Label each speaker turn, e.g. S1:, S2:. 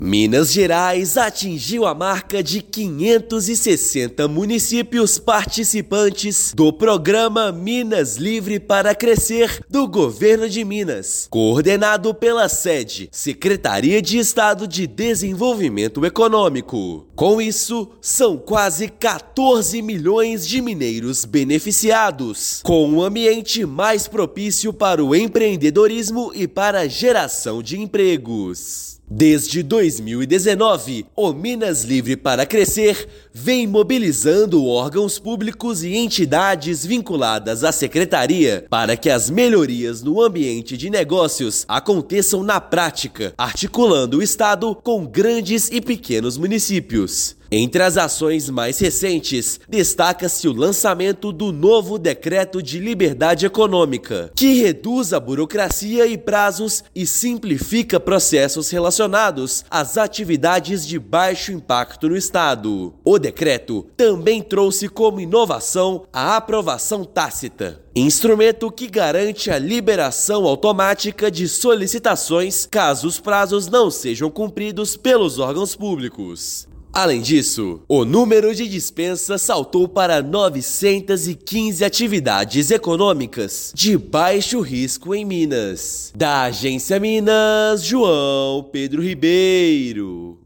S1: Minas Gerais atingiu a marca de 560 municípios participantes do programa Minas Livre para Crescer do Governo de Minas, coordenado pela SEDE, Secretaria de Estado de Desenvolvimento Econômico. Com isso, são quase 14 milhões de mineiros beneficiados, com um ambiente mais propício para o empreendedorismo e para a geração de empregos. Desde 2019, o Minas Livre para Crescer vem mobilizando órgãos públicos e entidades vinculadas à secretaria para que as melhorias no ambiente de negócios aconteçam na prática, articulando o Estado com grandes e pequenos municípios. Entre as ações mais recentes, destaca-se o lançamento do novo Decreto de Liberdade Econômica, que reduz a burocracia e prazos e simplifica processos relacionados às atividades de baixo impacto no Estado. O decreto também trouxe como inovação a aprovação tácita, instrumento que garante a liberação automática de solicitações caso os prazos não sejam cumpridos pelos órgãos públicos. Além disso, o número de dispensas saltou para 915 atividades econômicas de baixo risco em Minas. Da Agência Minas, João Pedro Ribeiro.